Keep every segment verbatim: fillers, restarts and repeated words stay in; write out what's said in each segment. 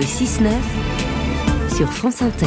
Le six neuf sur France Inter.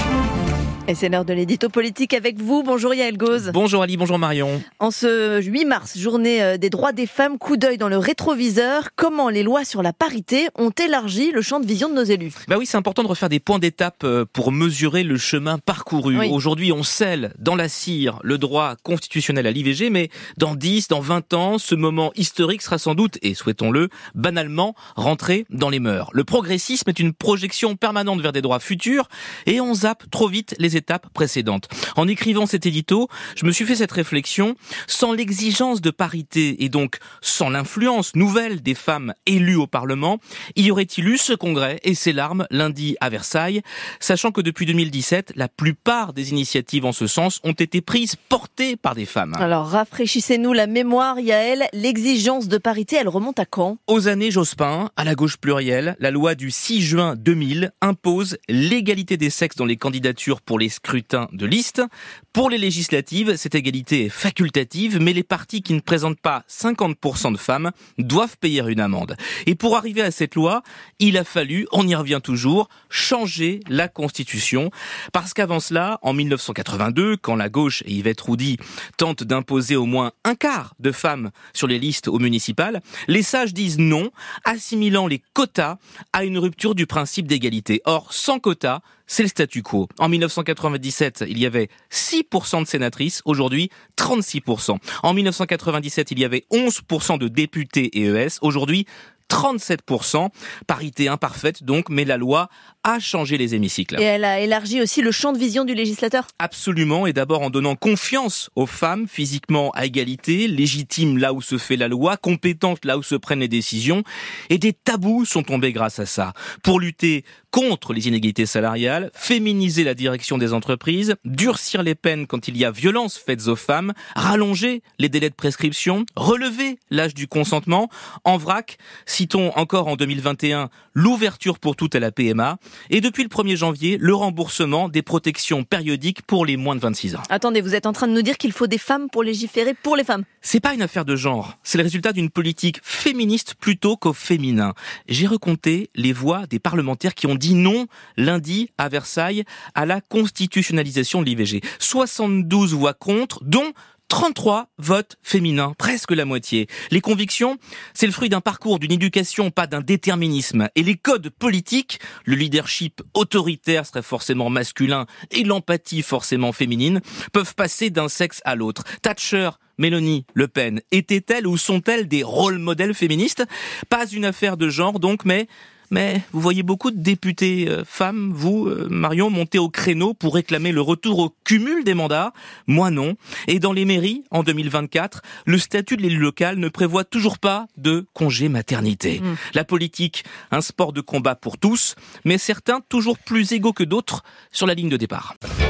Et c'est l'heure de l'édito politique avec vous. Bonjour Yael Gauze. Bonjour Ali, bonjour Marion. En ce huit mars, journée des droits des femmes, coup d'œil dans le rétroviseur. Comment les lois sur la parité ont élargi le champ de vision de nos élus? Bah oui, c'est important de refaire des points d'étape pour mesurer le chemin parcouru. Oui. Aujourd'hui, on scelle dans la cire le droit constitutionnel à l'I V G, mais dans dix, dans vingt ans, ce moment historique sera sans doute, et souhaitons-le, banalement rentré dans les mœurs. Le progressisme est une projection permanente vers des droits futurs et on zappe trop vite les étapes précédentes. En écrivant cet édito, je me suis fait cette réflexion. Sans l'exigence de parité et donc sans l'influence nouvelle des femmes élues au Parlement, y aurait-il eu ce congrès et ses larmes lundi à Versailles, sachant que depuis deux mille dix-sept, la plupart des initiatives en ce sens ont été prises, portées par des femmes. Alors rafraîchissez-nous la mémoire, Yael. L'exigence de parité, elle remonte à quand? Aux années Jospin, à la gauche plurielle, la loi du six juin deux mille impose l'égalité des sexes dans les candidatures pour les scrutins de liste. Pour les législatives, cette égalité est facultative, mais les partis qui ne présentent pas cinquante pour cent de femmes doivent payer une amende. Et pour arriver à cette loi, il a fallu, on y revient toujours, changer la Constitution. Parce qu'avant cela, en mille neuf cent quatre-vingt-deux, quand la gauche et Yvette Roudy tentent d'imposer au moins un quart de femmes sur les listes aux municipales, les sages disent non, assimilant les quotas à une rupture du principe d'égalité. Or, sans quotas, c'est le statu quo. En mille neuf cent quatre-vingt-dix-sept, il y avait six pour cent de sénatrices, aujourd'hui trente-six pour cent. En mille neuf cent quatre-vingt-dix-sept, il y avait onze pour cent de députés et E S, aujourd'hui trente-sept pour cent. Parité imparfaite donc, mais la loi a changé les hémicycles. Et elle a élargi aussi le champ de vision du législateur? Absolument, et d'abord en donnant confiance aux femmes, physiquement à égalité, légitimes là où se fait la loi, compétentes là où se prennent les décisions, et des tabous sont tombés grâce à ça. Pour lutter contre les inégalités salariales, féminiser la direction des entreprises, durcir les peines quand il y a violence faites aux femmes, rallonger les délais de prescription, relever l'âge du consentement. En vrac, citons encore en deux mille vingt et un l'ouverture pour toutes à la P M A et depuis le premier janvier, le remboursement des protections périodiques pour les moins de vingt-six ans. Attendez, vous êtes en train de nous dire qu'il faut des femmes pour légiférer pour les femmes? C'est pas une affaire de genre, c'est le résultat d'une politique féministe plutôt qu'au féminin. J'ai recompté les voix des parlementaires qui ont dit non lundi à Versailles à la constitutionnalisation de l'I V G. soixante-douze voix contre, dont trente-trois votes féminins, presque la moitié. Les convictions, c'est le fruit d'un parcours, d'une éducation, pas d'un déterminisme. Et les codes politiques, le leadership autoritaire serait forcément masculin et l'empathie forcément féminine, peuvent passer d'un sexe à l'autre. Thatcher, Mélanie, Le Pen, étaient-elles ou sont-elles des rôles modèles féministes? Pas une affaire de genre donc, mais... Mais vous voyez beaucoup de députés euh, femmes, vous, euh, Marion, monter au créneau pour réclamer le retour au cumul des mandats. Moi non. Et dans les mairies, en deux mille vingt-quatre, le statut de l'élu local ne prévoit toujours pas de congé maternité. Mmh. La politique, un sport de combat pour tous, mais certains toujours plus égaux que d'autres sur la ligne de départ.